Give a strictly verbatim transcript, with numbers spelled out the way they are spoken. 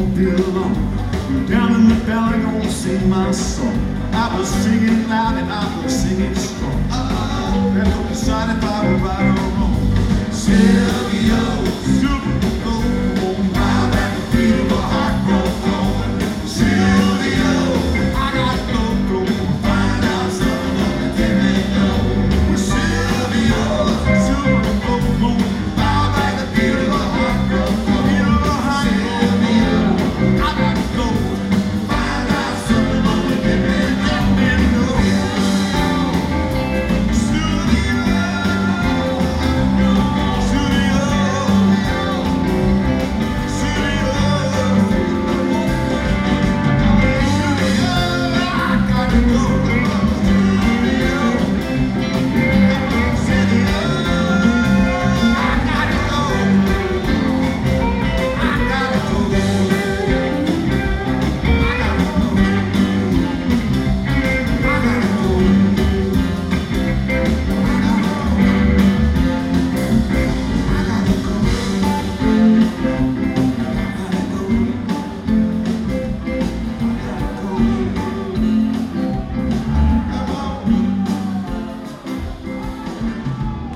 won't be alone. Down in the valley, gonna sing my song. I was singing loud and I was singing strong. Uh-oh, and don't decide if I was right or wrong. Silvio, Silvio.